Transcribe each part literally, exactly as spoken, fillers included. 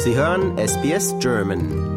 Sie hören S B S German.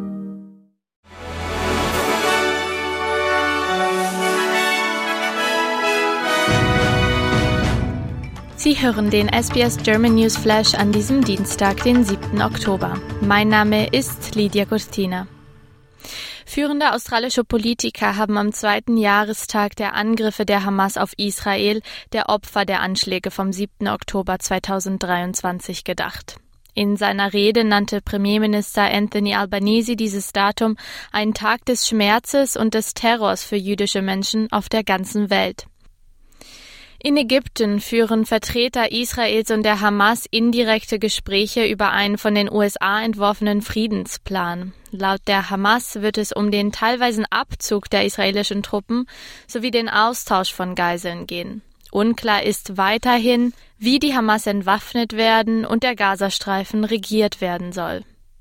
Sie hören den S B S German News Flash an diesem Dienstag, den siebten Oktober. Mein Name ist Lydia Cortina. Führende australische Politiker haben am zweiten Jahrestag der Angriffe der Hamas auf Israel, der Opfer der Anschläge vom siebten Oktober zweitausenddreiundzwanzig, gedacht. In seiner Rede nannte Premierminister Anthony Albanese dieses Datum einen Tag des Schmerzes und des Terrors für jüdische Menschen auf der ganzen Welt. In Ägypten führen Vertreter Israels und der Hamas indirekte Gespräche über einen von den U S A entworfenen Friedensplan. Laut der Hamas wird es um den teilweisen Abzug der israelischen Truppen sowie den Austausch von Geiseln gehen. Unklar ist weiterhin, wie die Hamas entwaffnet werden und der Gazastreifen regiert werden soll.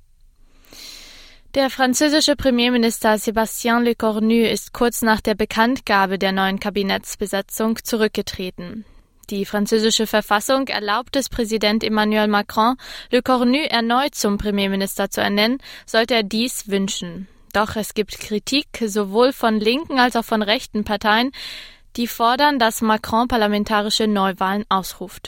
Der französische Premierminister Sébastien Lecornu ist kurz nach der Bekanntgabe der neuen Kabinettsbesetzung zurückgetreten. Die französische Verfassung erlaubt es Präsident Emmanuel Macron, Lecornu erneut zum Premierminister zu ernennen, sollte er dies wünschen. Doch es gibt Kritik sowohl von linken als auch von rechten Parteien, die fordern, dass Macron parlamentarische Neuwahlen ausruft.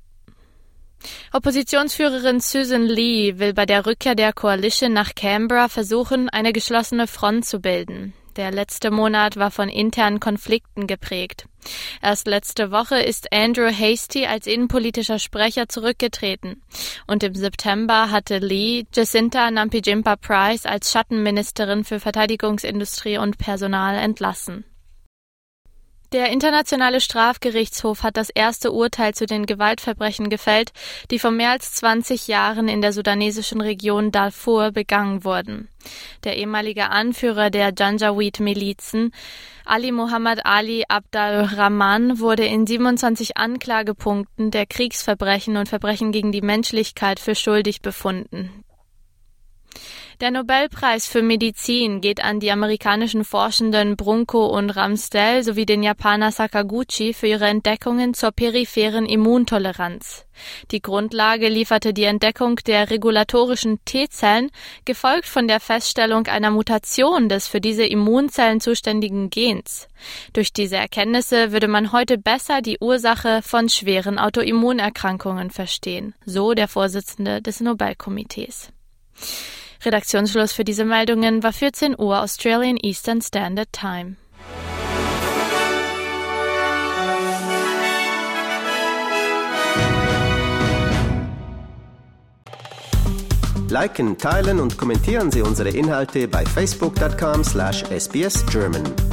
Oppositionsführerin Susan Lee will bei der Rückkehr der Coalition nach Canberra versuchen, eine geschlossene Front zu bilden. Der letzte Monat war von internen Konflikten geprägt. Erst letzte Woche ist Andrew Hastie als innenpolitischer Sprecher zurückgetreten. Und im September hatte Lee Jacinta Nampijinpa-Price als Schattenministerin für Verteidigungsindustrie und Personal entlassen. Der Internationale Strafgerichtshof hat das erste Urteil zu den Gewaltverbrechen gefällt, die vor mehr als zwanzig Jahren in der sudanesischen Region Darfur begangen wurden. Der ehemalige Anführer der Janjaweed-Milizen, Ali Mohammed Ali Abdal-Rahman, wurde in siebenundzwanzig Anklagepunkten der Kriegsverbrechen und Verbrechen gegen die Menschlichkeit für schuldig befunden. Der Nobelpreis für Medizin geht an die amerikanischen Forschenden Brunko und Ramsdell sowie den Japaner Sakaguchi für ihre Entdeckungen zur peripheren Immuntoleranz. Die Grundlage lieferte die Entdeckung der regulatorischen T-Zellen, gefolgt von der Feststellung einer Mutation des für diese Immunzellen zuständigen Gens. Durch diese Erkenntnisse würde man heute besser die Ursache von schweren Autoimmunerkrankungen verstehen, so der Vorsitzende des Nobelkomitees. Redaktionsschluss für diese Meldungen war vierzehn Uhr Australian Eastern Standard Time. Liken, teilen und kommentieren Sie unsere Inhalte bei facebook dot com slash S B S German.